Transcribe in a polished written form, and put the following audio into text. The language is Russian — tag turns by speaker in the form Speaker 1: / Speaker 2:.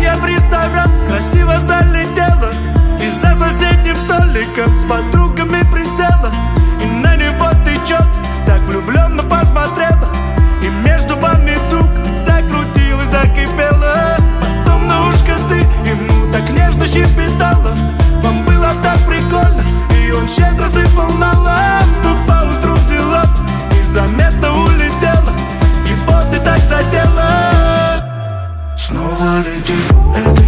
Speaker 1: я в ресторан, красиво залетела, и за соседним столиком с подругами присела, и на него тычет, так влюбленно посмотрела, и между вами вдруг закрутилась, закипела. Потом на ушко ты ему так нежно щебетала, вам было так прикольно, и он щедро сыпал на лоб. Но поутру взяла и заметно улетела, его ты так задела. Снова летит